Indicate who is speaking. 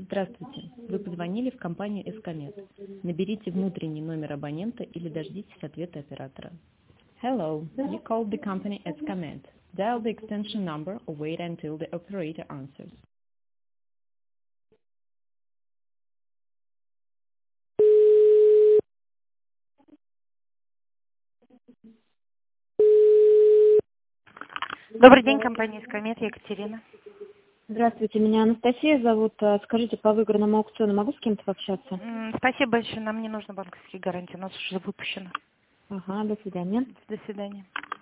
Speaker 1: Здравствуйте. Вы позвонили в компанию Эскомет. Наберите внутренний номер абонента или дождитесь ответа оператора. Hello, you called the company Escomet. Dial the extension number or wait until the operator answers.
Speaker 2: Добрый день, компания «Эскомет», Екатерина.
Speaker 3: Здравствуйте, меня Анастасия зовут. Скажите, по выигранному аукциону могу с кем-то пообщаться?
Speaker 2: Спасибо большое, нам не нужно банковские гарантии, у нас уже выпущено.
Speaker 3: Ага, до свидания.
Speaker 2: До свидания.